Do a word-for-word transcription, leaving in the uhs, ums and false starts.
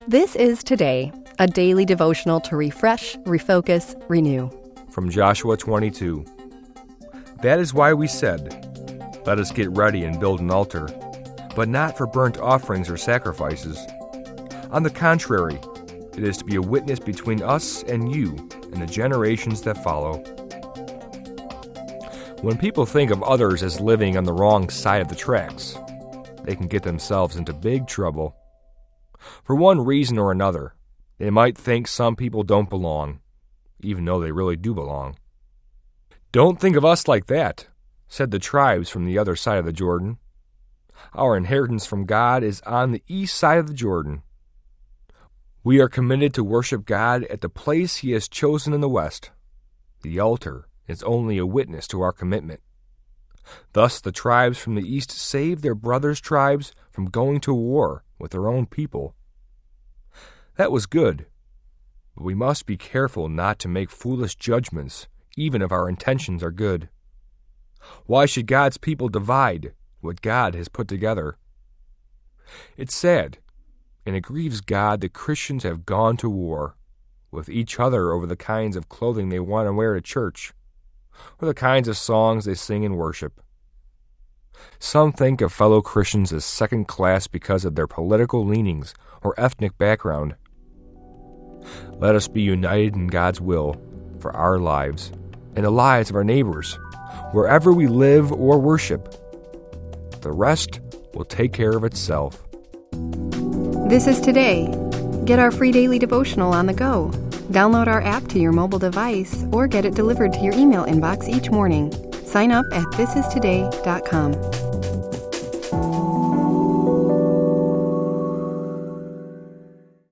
This is Today, a daily devotional to refresh, refocus, renew. From Joshua twenty-two. That is why we said, "Let us get ready and build an altar, but not for burnt offerings or sacrifices. On the contrary, it is to be a witness between us and you and the generations that follow." When people think of others as living on the wrong side of the tracks, they can get themselves into big trouble. For one reason or another, they might think some people don't belong, even though they really do belong. "Don't think of us like that," said the tribes from the other side of the Jordan. "Our inheritance from God is on the east side of the Jordan. We are committed to worship God at the place He has chosen in the west. The altar is only a witness to our commitment." Thus the tribes from the east saved their brothers' tribes from going to war with their own people. That was good, but we must be careful not to make foolish judgments, even if our intentions are good. Why should God's people divide what God has put together? It's sad, and it grieves God that Christians have gone to war with each other over the kinds of clothing they want to wear to church, or the kinds of songs they sing in worship. Some think of fellow Christians as second class because of their political leanings or ethnic background. Let us be united in God's will for our lives and the lives of our neighbors, wherever we live or worship. The rest will take care of itself. This is Today. Get our free daily devotional on the go. Download our app to your mobile device or get it delivered to your email inbox each morning. Sign up at this is today dot com.